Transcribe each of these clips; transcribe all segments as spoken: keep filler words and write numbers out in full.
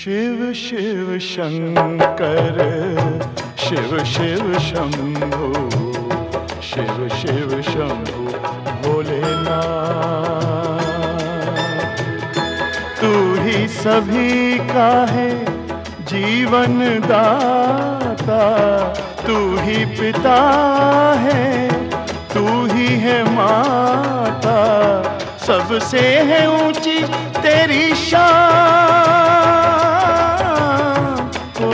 शिव शिव शंकर शिव शिव शंभो, शिव शिव शंभो भोलेनाथ। तू ही सभी का है जीवन दाता, तू ही पिता है, तू ही है माता, सबसे है ऊंची तेरी शान। ओ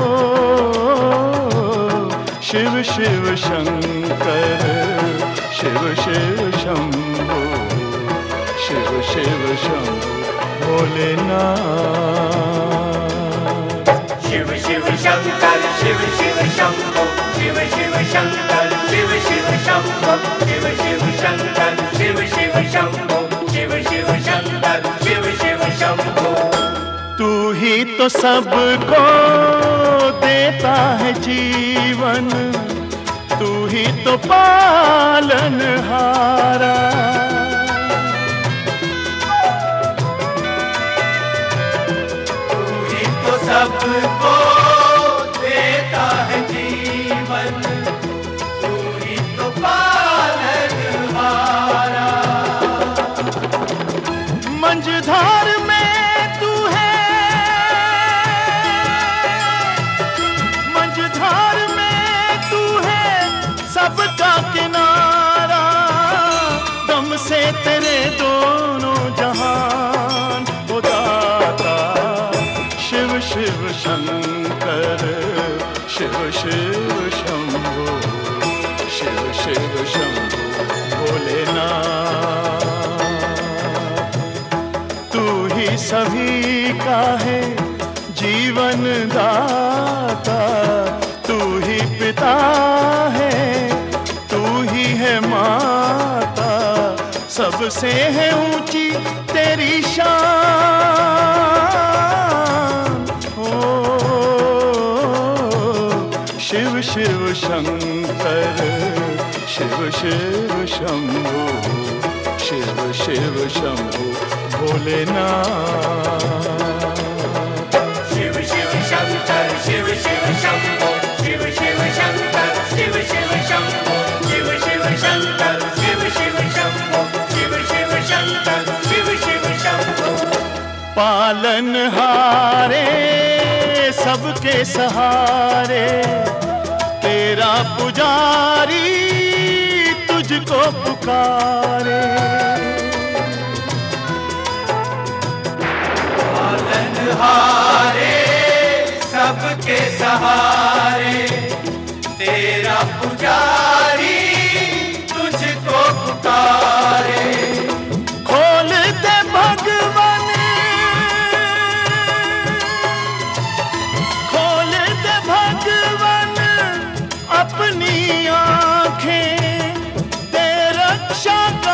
शिव शिव शंकर शिव शिव शंभो, शिव शिव शंभो भोलेनाथ। शिव शिव शंकर शिव शिव शंभो, शिव शिव शंकर शिव शिव शंभो, शिव शिव शंकर शिव शिव शंभो, शिव शिव शंकर शिव शिव शंभो। तू ही तो सबको देता है जीवन, तू ही तो पालनहारा। तू ही तो सबको देता है जीवन, तू ही तो पालनहारा। मंझधार में तू है, मंझधार में तू है सबका किनारा, दम से तेरे दोनों जहान हो दाता। शिव शिव शंकर शिव शिव शंभो, शिव शिव शंभो भोलेनाथ। तू ही सभी का है जीवन दाता, तू ही पिता है, तू ही है माता, सबसे है ऊंची तेरी शान। ओ शिव शिव शंकर शिव शिव शंभो, शिव शिव शंभो भोलेनाथ। शिव शिव शंकर शिव शिव शंभो, शिव शिव शंकर शिव शिव शंभो, शिव शिव शंकर शिव शिव शंभो, शिव शिव शंकर शिव शिव शंभो। पालनहारे सबके सहारे, तेरा पुजारी तुझको पुकारे। पालनहारे सबके सहारे, तेरा पुजारी तुझको पुकारे। खोल दे भगवान, खोल दे भगवान अपनी आंखें, दे रक्षा का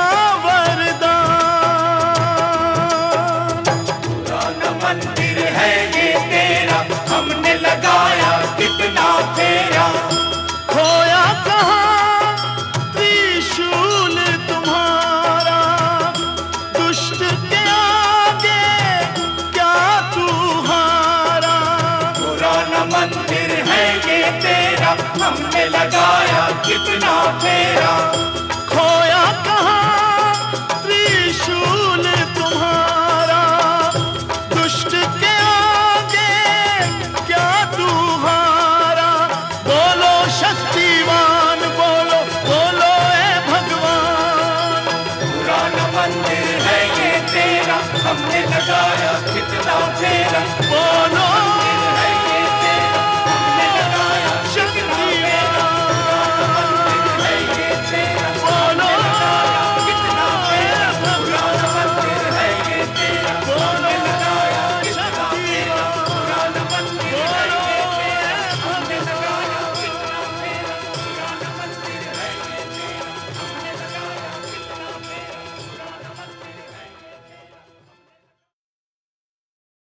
वरदान। पुराना मंदिर है ये तेरा, हमने लगाया कितना फेरा। खोया कहाँ त्रिशूल तुम्हारा, दुष्ट के आगे क्या तू हारा। पुराना मंदिर है ये तेरा, हमने लगाया कितना फेरा। खोया कहाँ त्रिशूल तुम्हारा, दुष्ट के आगे क्या तू हारा। बोलो शक्तिमान बोलो, बोलो ए भगवान। पुराना मंदिर है ये तेरा, हमने लगाया कितना फेरा। बोलो